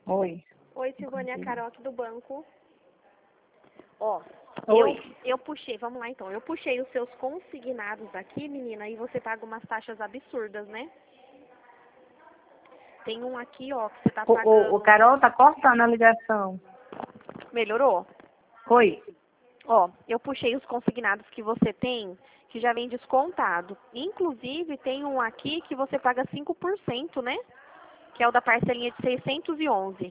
Oi. Oi, Silvânia, a Carol aqui do banco. Ó, Oi. eu puxei, vamos lá então. Eu puxei os seus consignados aqui, menina, e você paga umas taxas absurdas, né? Tem um aqui, ó, que você tá pagando. O Carol tá cortando a ligação. Melhorou? Oi. Ó, eu puxei os consignados que você tem, que já vem descontado. Inclusive, tem um aqui que você paga 5%, né? Que é o da parcelinha de 611.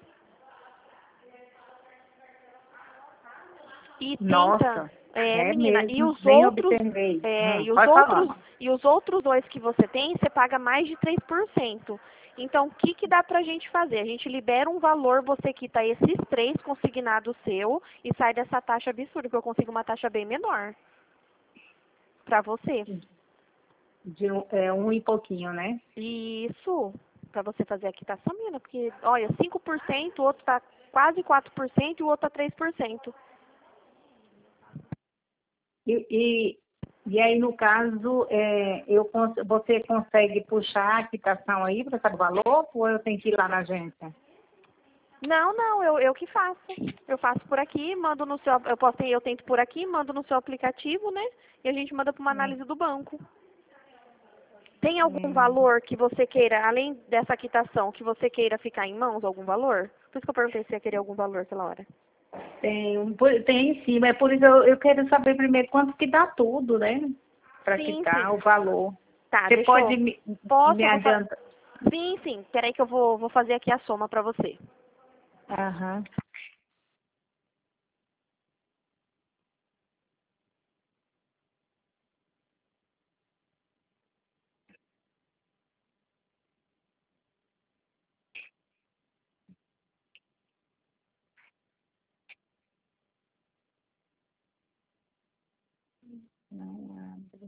E tenta, Nossa, é menina, e mesmo. os Nem outros, observei. e os Pode outros, falar. e os outros dois que você tem, você paga mais de 3%. Então, o que que dá pra gente fazer? A gente libera um valor, você quita esses 3 consignados seu e sai dessa taxa absurda, porque eu consigo uma taxa bem menor pra você. De um e pouquinho, né? Isso, pra você fazer a quitação, menina, porque, olha, 5%, o outro tá quase 4% e o outro tá 3%. E, e, e aí, no caso, você consegue puxar a quitação aí para saber o valor ou eu tenho que ir lá na agência? Não, eu que faço. Eu faço por aqui, mando no seu, eu tento por aqui, mando no seu aplicativo, né? E a gente manda para uma Hum, análise do banco. Tem algum hum, valor que você queira, além dessa quitação, que você queira ficar em mãos, algum valor? Por isso que eu perguntei se ia querer algum valor aquela hora. tem sim, mas por isso eu quero saber primeiro quanto que dá tudo, né? Para Sim, quitar sim. o valor. Tá, Você deixa pode eu. me Posso? Eu vou adiantar? Sim, sim. Peraí que eu vou fazer aqui a soma para você. Aham. Não abre.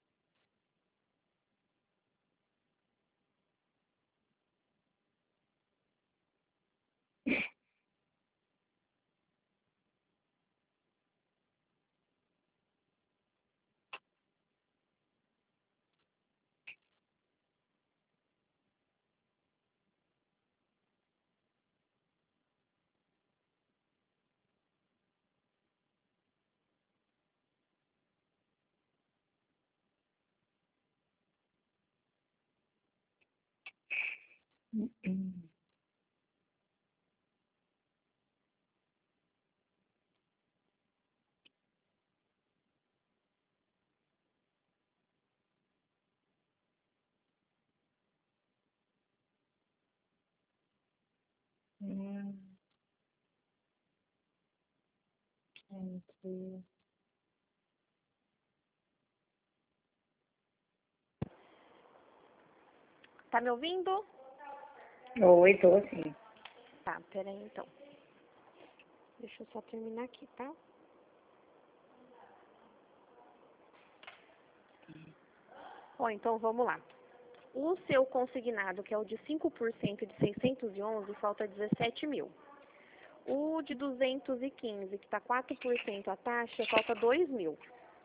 Hum. Hum. Entre- Tá me ouvindo? Oi, tô sim. Tá, peraí então. Deixa eu só terminar aqui, tá? Bom, então vamos lá. O seu consignado, que é o de 5% de 611, falta 17 mil. O de 215, que está 4% a taxa, falta 2 mil.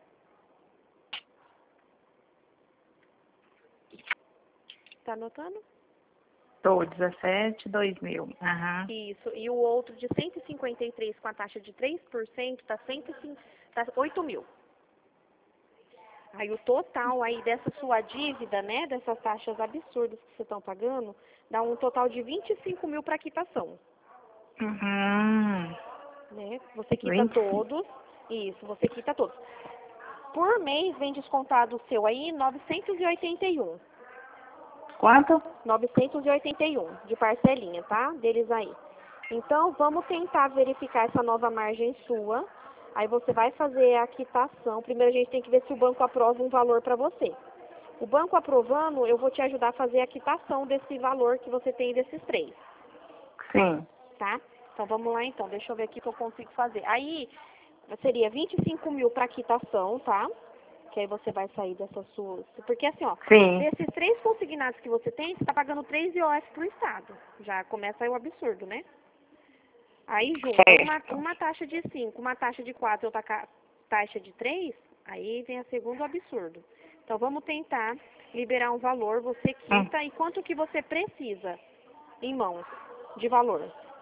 Tá anotando? Tô 17.000. Aham. Isso. E o outro de 153 com a taxa de 3% está 8 mil. Aí o total aí dessa sua dívida, né, dessas taxas absurdas que vocês estão pagando, dá um total de 25 mil para quitação, Uhum. né? Você quita 25. todos, isso, você quita todos. Por mês vem descontado o seu aí 981. Quanto? 981 de parcelinha, tá? Deles aí. Então, vamos tentar verificar essa nova margem sua. Aí você vai fazer a quitação. Primeiro a gente tem que ver se o banco aprova um valor para você. O banco aprovando, eu vou te ajudar a fazer a quitação desse valor que você tem desses 3, Sim. tá? Então vamos lá então, deixa eu ver aqui o que eu consigo fazer. Aí seria 25 mil para quitação, tá? Que aí você vai sair dessas suas. Porque assim, ó, Sim. desses 3 consignados que você tem, você tá pagando 3 IOF pro Estado. Já começa aí o absurdo, né? Aí junta Certo. uma taxa de 5, uma taxa de 4 e outra taxa de 3, aí vem a segundo absurdo. Então vamos tentar liberar um valor, você Hum. quita e quanto que você precisa em mãos de valor.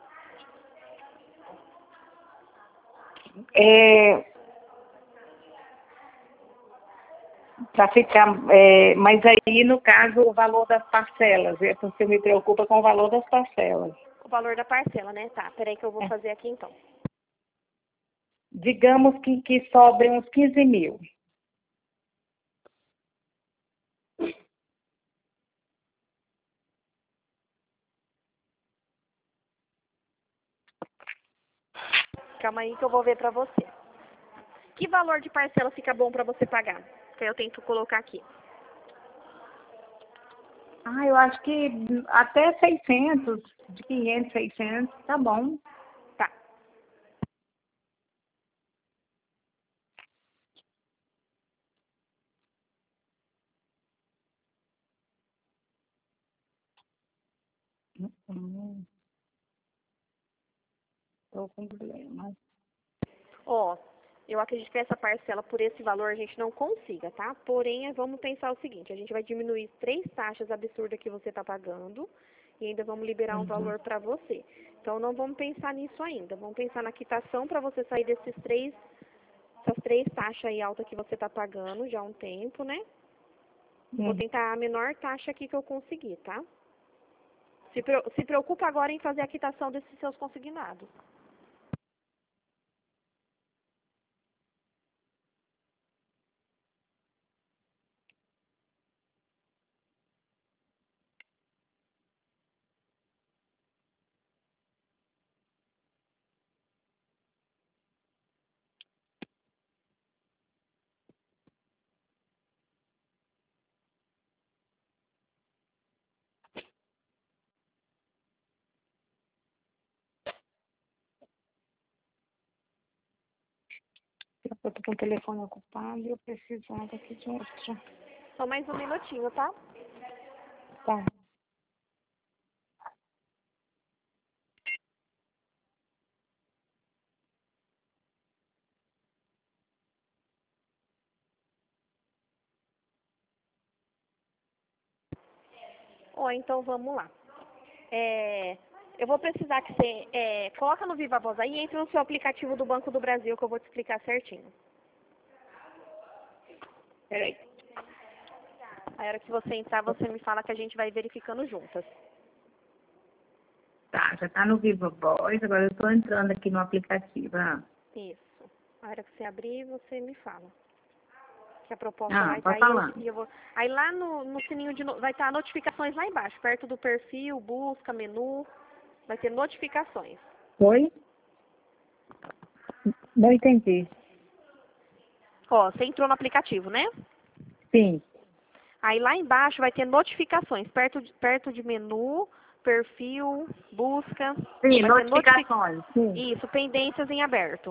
Para ficar, mas aí no caso o valor das parcelas, você me preocupa com o valor das parcelas. O valor da parcela, né? Tá, peraí que eu vou fazer aqui então. Digamos que sobre uns 15 mil. Calma aí que eu vou ver pra você. Que valor de parcela fica bom pra você pagar? Que eu tento colocar aqui. Eu acho que até 600, de 500, 600, tá bom. Tá. Estou com problema. Ó, eu acredito que essa parcela por esse valor a gente não consiga, tá? Porém, vamos pensar o seguinte, a gente vai diminuir 3 taxas absurdas que você tá pagando e ainda vamos liberar um valor pra você. Então, não vamos pensar nisso ainda. Vamos pensar na quitação pra você sair essas três taxas aí altas que você tá pagando já há um tempo, né? Vou tentar a menor taxa aqui que eu conseguir, tá? Se preocupa agora em fazer a quitação desses seus consignados. Eu estou com o telefone ocupado e eu precisava aqui de outra. Só mais um minutinho, tá? Tá. Ó, então vamos lá. Eu vou precisar que você coloca no Viva Voz aí e entre no seu aplicativo do Banco do Brasil que eu vou te explicar certinho. Peraí. A hora que você entrar, você me fala que a gente vai verificando juntas. Tá, já tá no Viva Voz, agora eu estou entrando aqui no aplicativo. Isso. A hora que você abrir, você me fala. Que a proposta vai estar Pode falar. aí. Aí lá no sininho vai estar notificações lá embaixo, perto do perfil, busca, menu. Vai ter notificações. Oi? Não entendi. Ó, você entrou no aplicativo, né? Sim. Aí lá embaixo vai ter notificações, perto de menu, perfil, busca. Sim, Vai ter notificações. Sim. Isso, pendências em aberto.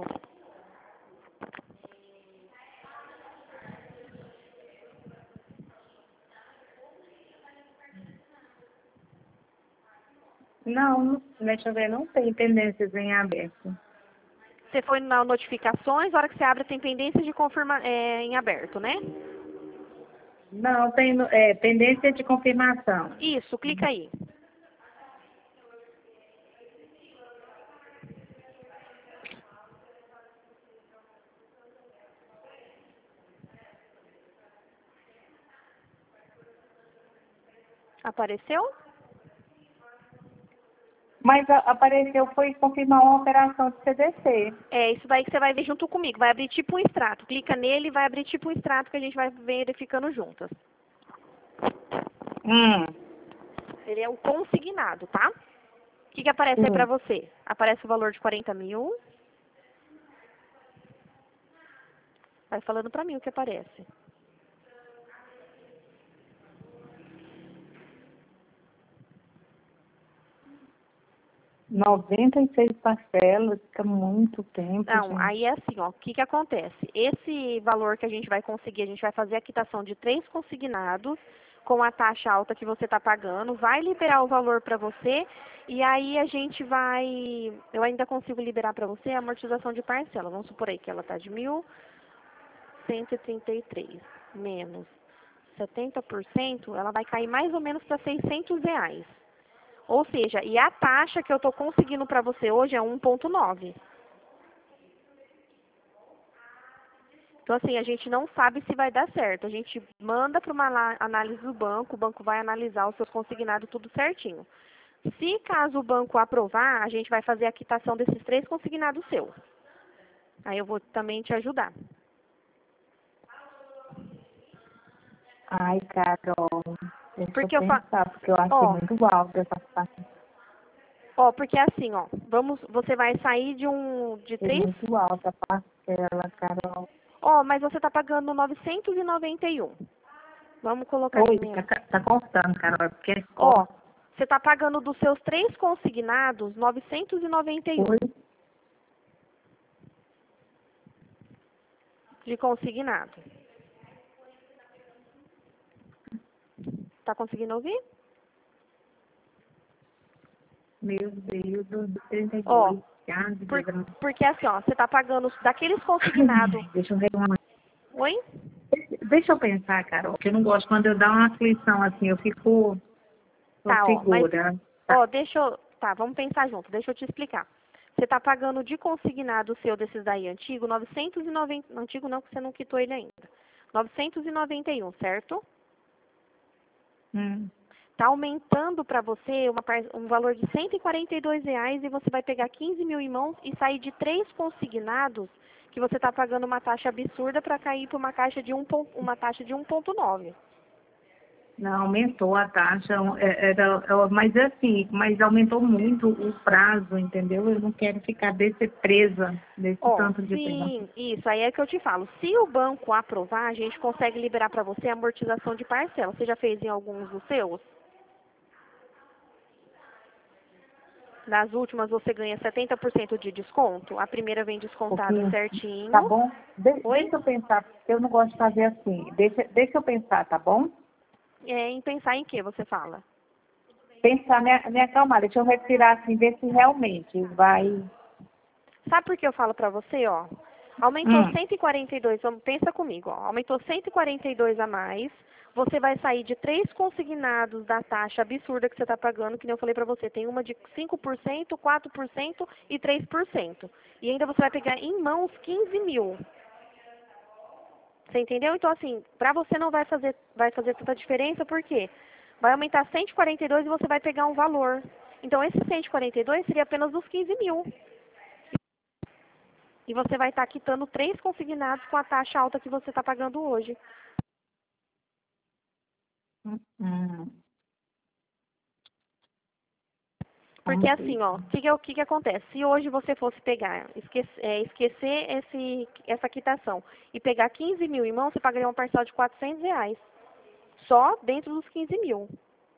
Não, deixa eu ver, não tem pendências em aberto. Você foi na notificações, a hora que você abre tem pendências de em aberto, né? Não, tem pendência de confirmação. Isso, clica aí. Apareceu? Mas apareceu, foi confirmar uma operação de CDC. É isso daí que você vai ver junto comigo. Vai abrir tipo um extrato. Clica nele e vai abrir tipo um extrato que a gente vai verificando juntas. Ele é o consignado, tá? O que aparece aí pra você? Aparece o valor de 40 mil. Vai falando pra mim o que aparece. Noventa e 96 parcelas, fica muito tempo, Não, gente. aí é assim, ó, o que acontece? Esse valor que a gente vai conseguir, a gente vai fazer a quitação de 3 consignados com a taxa alta que você está pagando, vai liberar o valor para você e aí a gente vai, eu ainda consigo liberar para você a amortização de parcela. Vamos supor aí que ela está de 1.133 menos 70%, ela vai cair mais ou menos para R$ 600. Ou seja, e a taxa que eu estou conseguindo para você hoje é 1,9. Então, assim, a gente não sabe se vai dar certo. A gente manda para uma análise do banco, o banco vai analisar os seus consignados tudo certinho. Se caso o banco aprovar, a gente vai fazer a quitação desses 3 consignados seus. Aí eu vou também te ajudar. Ai, Carol, deixa Porque eu eu pensar, porque eu achei ó, muito alto essa parte. porque assim, ó, você vai sair de É 3. muito alta a parcela, Carol. Mas você tá pagando 991. Vamos colocar aqui Oi, mesmo. tá constando, Carol, porque é Ó, corta. você tá pagando dos seus 3 consignados 991 Oi, de consignado. Tá conseguindo ouvir? meu Deus, do Ó, 32. Ah, porque assim, ó, você tá pagando daqueles consignados. deixa eu ver uma. Oi? Deixa eu pensar, Carol, que eu não gosto quando eu dou uma aflição assim, eu fico Tá, mas, segura. Tá. tá, vamos pensar junto, deixa eu te explicar. Você tá pagando de consignado seu desses daí antigo, 990, não, antigo não, porque você não quitou ele ainda. 991, certo? Tá aumentando para você um valor de R$ 142 e você vai pegar 15 mil em mãos e sair de 3 consignados que você tá pagando uma taxa absurda para cair para uma taxa de 1,9. Não, aumentou a taxa, mas assim, mas aumentou muito o prazo, entendeu? Eu não quero ficar presa desse tanto de tempo. Sim, isso aí é que eu te falo. Se o banco aprovar, a gente consegue liberar para você a amortização de parcela. Você já fez em alguns dos seus? Nas últimas você ganha 70% de desconto. A primeira vem Um descontado pouquinho, tá certinho. bom? Oi? Deixa eu pensar, porque eu não gosto de fazer assim. Deixa eu pensar, tá bom? Em pensar em que você fala? Pensar, me acalmar, deixa eu respirar assim, ver se realmente vai. Sabe por que eu falo para você, ó? Aumentou 142, pensa comigo, ó. Aumentou 142 a mais. Você vai sair de 3 consignados da taxa absurda que você está pagando, que nem eu falei para você. Tem uma de 5%, 4% e 3%. E ainda você vai pegar em mãos 15 mil. Você entendeu? Então, assim, para você não vai fazer tanta diferença, por quê? Vai aumentar 142 e você vai pegar um valor. Então, esse 142 seria apenas os 15 mil. E você vai estar quitando 3 consignados com a taxa alta que você está pagando hoje. Porque Vamos ver. assim, ó, o que acontece? Se hoje você fosse pegar, esquecer essa quitação e pegar 15 mil em mão, você pagaria uma parcela de R$ 400. Só dentro dos 15 mil.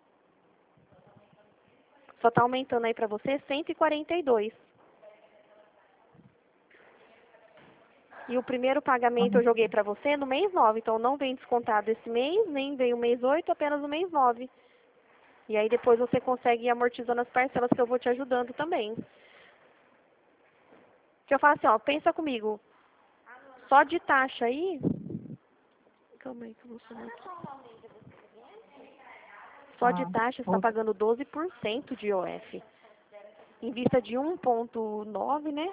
Só está aumentando aí para você 142. E o primeiro pagamento eu joguei para você no mês 9. Então não vem descontado esse mês, nem vem o mês 8, apenas o mês 9. E aí depois você consegue ir amortizando as parcelas que eu vou te ajudando também. Que eu falo assim, ó, pensa comigo. Só de taxa aí. Calma aí que eu vou somar aqui. Só de taxa você está pagando 12% de IOF. Em vista de 1,9, né?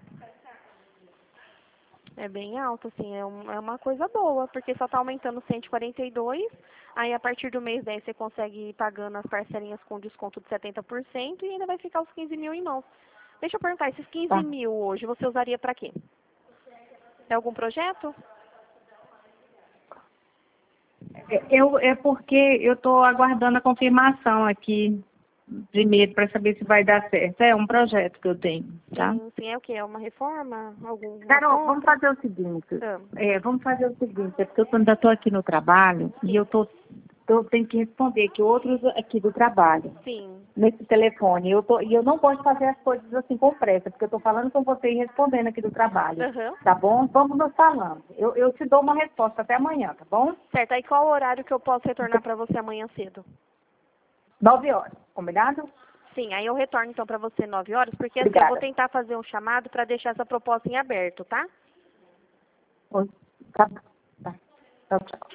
É bem alto, assim, é uma coisa boa, porque só está aumentando 142, aí a partir do mês 10 você consegue ir pagando as parcelinhas com desconto de 70% e ainda vai ficar os 15 mil em mãos. Deixa eu perguntar, esses 15 Tá. mil hoje você usaria para quê? Tem algum projeto? É porque eu estou aguardando a confirmação aqui, primeiro, para saber se vai dar certo. É um projeto que eu tenho, tá? Sim, é o quê? É uma reforma? Alguma Carol, vamos compra? fazer o seguinte. Ah, Vamos fazer o seguinte, é porque eu ainda estou aqui no trabalho e eu tenho que responder aqui outros aqui do trabalho, sim. nesse telefone. E eu não gosto de fazer as coisas assim com pressa, porque eu estou falando com você e respondendo aqui do trabalho. Aham. Tá bom? Vamos nos falando. Eu te dou uma resposta até amanhã, tá bom? Certo, aí qual o horário que eu posso retornar para você amanhã cedo? 9 horas, combinado? Sim, aí eu retorno então para você 9 horas, porque assim, eu vou Obrigada. tentar fazer um chamado para deixar essa proposta em aberto, tá? Oi. Tá. Tchau, tchau.